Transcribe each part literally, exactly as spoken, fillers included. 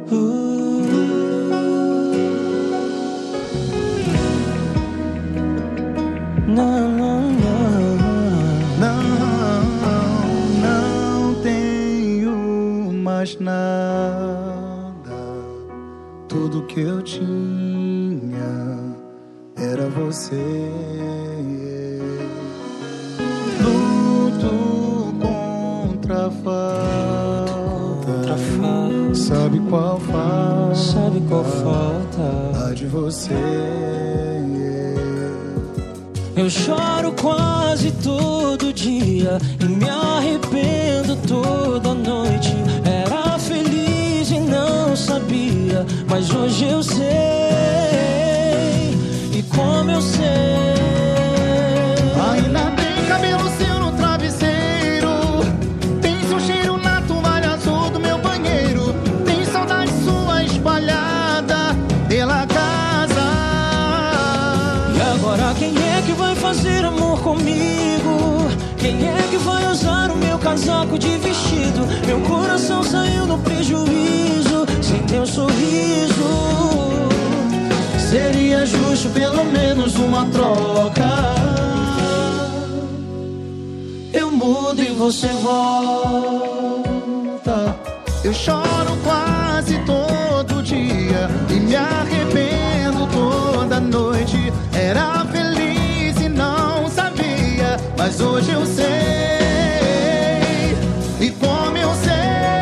Uh. Não, não, não. Não, não tenho mais nada. Tudo que eu tinha era você. Luto contra a falta. Sabe qual falta? Sabe qual falta? A de você. Eu choro quase todo dia e me arrependo toda noite. Era feliz e não sabia, mas hoje eu sei. E como eu sei, ainda tem cabelo seu no travesseiro, tem seu cheiro na toalha azul do meu banheiro, tem saudade sua espalhada pela casa. E agora quem é que vai fazer amor comigo? Quem é que vai usar o meu casaco de vestido? Meu coração saiu no prejuízo sem teu sorriso. Seria justo pelo menos uma troca. Eu mudo e você volta. Eu choro quase todo dia e me arrependo toda noite. Era feliz e não sabia, mas hoje eu sei. E como eu sei,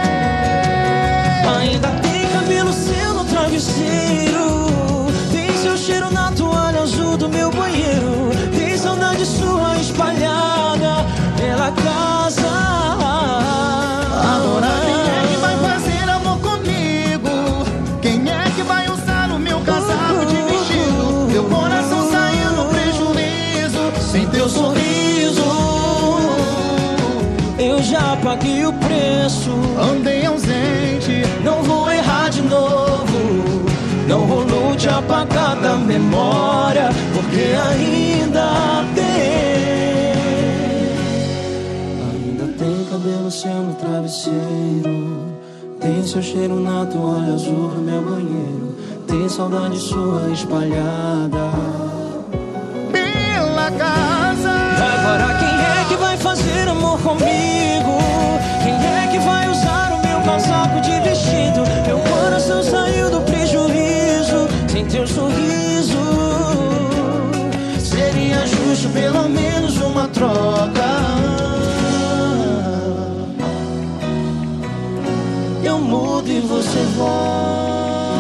ainda tem cabelo seu no travesseiro, tem seu cheiro na toalha azul do meu banheiro, tem saudade sua espalhada pela casa. agora quem é que vai fazer amor comigo? Quem é que vai usar o meu casaco de vestido? Meu coração saiu no prejuízo sem teu sorriso. Eu já paguei o preço, Andei ausente, não vou errar de novo. Não rolou te apagar da memória, porque ainda tem. Ainda tem cabelo seu no travesseiro, tem seu cheiro na toalha azul do meu banheiro, tem saudade sua espalhada pela casa. agora quem é que vai fazer amor comigo? Quem é que vai usar o meu casaco de vestido? Meu coração saiu do prejuízo sem teu sorriso. Seria justo pelo menos uma troca. Eu mudo e você volta.